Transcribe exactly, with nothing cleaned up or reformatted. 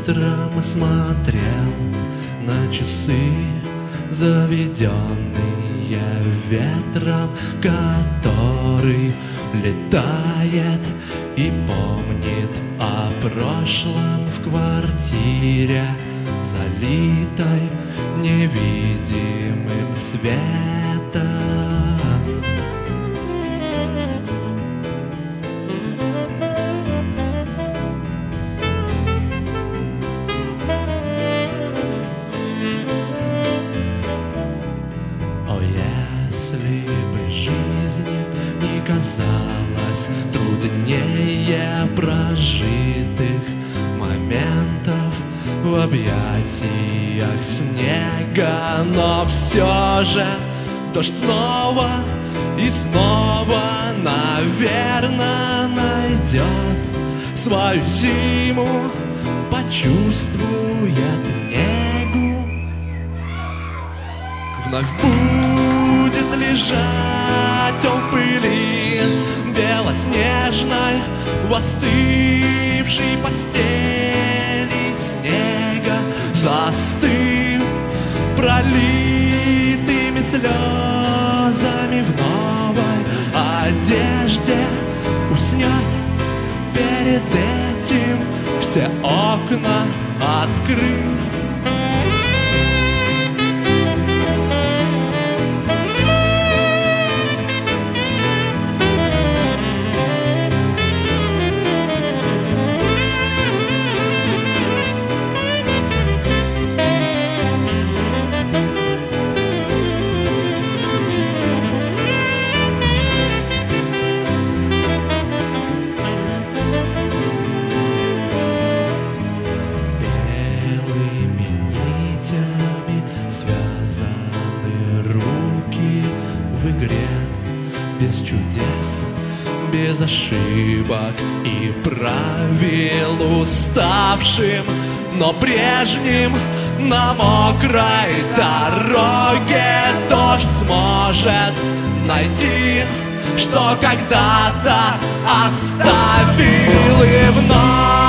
ветром смотрел на часы, заведенные ветром, который летает и помнит о прошлом в квартире, залитой невидимым светом. О, если бы жизнь не казалась труднее прожитых моментов в объятиях снега, но все же дождь снова и снова, наверное, найдет свою зиму, почувствует негу, вновь будет лежать он в пыли белоснежной, в остывшей постели снега, застыв пролитыми слезами в новой одежде, уснет перед этим, все окна открыв. Без чудес, без ошибок и правил уставшим, но прежним на мокрой дороге дождь сможет найти, что когда-то оставил, и вновь